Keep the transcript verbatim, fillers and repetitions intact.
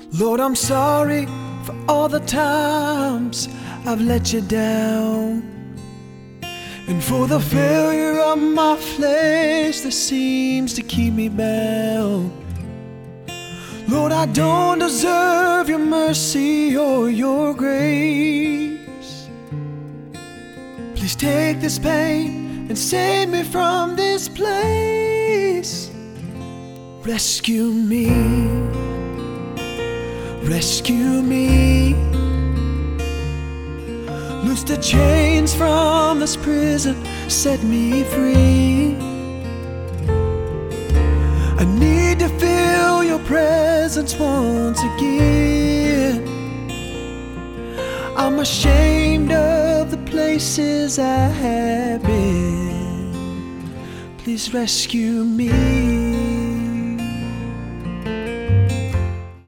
Lord, I'm sorry for all the times I've let you down, and for the failure of my flesh that seems to keep me bound. Lord, I don't deserve your mercy or your grace. Please take this pain and save me from this place. Rescue me, rescue me. Loose the chains from this prison, set me free. I need to feel your presence once again. I'm ashamed of the places I have been. Please rescue me.